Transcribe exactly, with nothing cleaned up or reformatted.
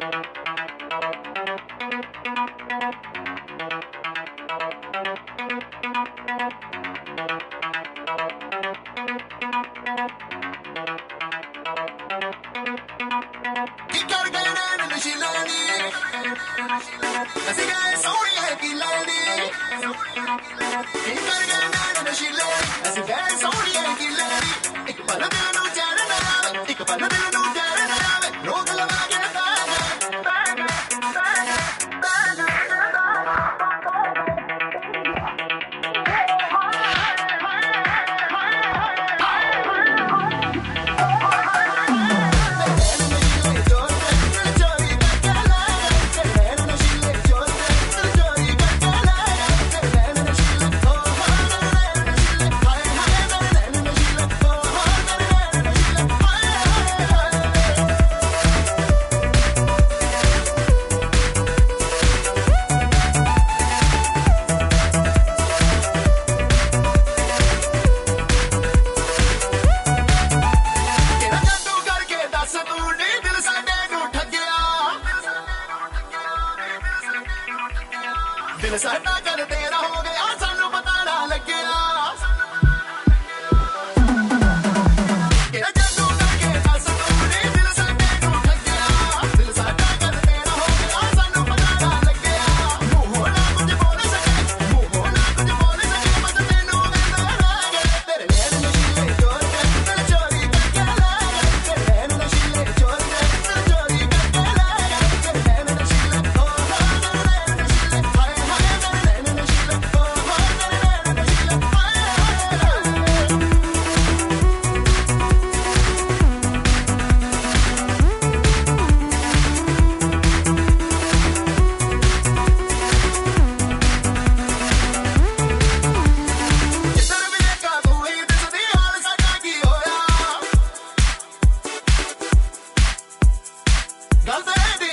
ਅਸੀਂ ਗਏ ਸੋਹਣੀਏ ਕੀ ਲੈਣੀ ਕੀ ਕਰ ਗਏ ਮੈਂ ਨਸ਼ੀ ਲੈ ਅਸੀਂ ਗਏ ਸੋਹਣੀਏ ਕੀ ਲੈਣੀ ਇੱਕ ਪਲ ਦਿਲ ਨੂੰ ਚੈਨ ਨਾ ਆਵੇ ਇੱਕ ਪਲ ਦਿਲ ਨੂੰ ਚੈਨ ਨਾ ਆਵੇ ਰੋਕ ਲਵਾ ਕੇ ਦਿਲ ਸਾਡਾ ਕਰ ਤੇਰਾ ਹੋ ਗਿਆ ਸਾਨੂੰ ਪਤਾ ਨਾ ਲੱਗਿਆ Cause they